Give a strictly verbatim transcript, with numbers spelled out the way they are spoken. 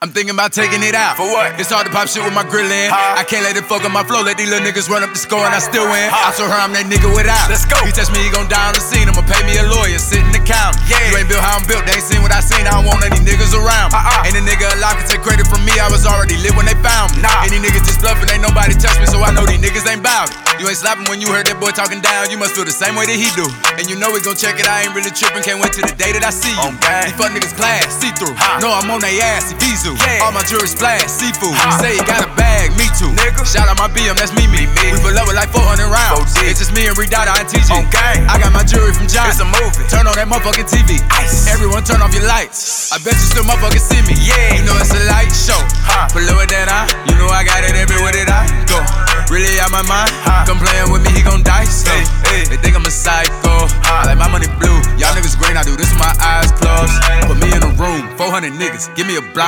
I'm thinking about taking it out. For what? It's hard to pop shit with my grill in. Huh? I can't let it fuck up my flow. Let these little niggas run up the score and I still win. I told her I'm that nigga without. Let's go. He touch me, he gon' die on the scene. I'ma pay me a lawyer, sit in the county. Yeah. You ain't built how I'm built. They ain't seen what I seen. I don't want any niggas around me. Uh-uh. Ain't a nigga alive can take credit from me. I was already lit when they found me. Nah. Any niggas just bluffing, ain't nobody touch me, so I know these niggas ain't bout it. You ain't slapping when you heard that boy talking down. You must feel the same way that he do. And you know we gon' check it. I ain't really tripping. Can't wait till the day that I see you. On gang. These fuck niggas class, see through. Huh. No, I'm on they ass, Evisu. Yeah. All my jewelry splash, seafood. Huh. Say you got a bag, me too. Nigga. Shout out my B M, that's me, me. me. We pull up with like four hundred rounds. four D. It's just me and Redada and T G. On gang. I got my jewelry from John. It's a movie. Turn on that motherfucking T V. Ice. Everyone turn off your lights. I bet you still motherfucking see me. Yeah. You know it's a light show. Huh. Below it that I, you know I got it everywhere that I go. Really out my mind. Huh. Come playing with me, he gon' die. So Hey, hey. they think I'm a psycho. I like my money blue. Y'all niggas green, I do this with my eyes closed. Put me in a room, four hundred niggas. Give me a blind.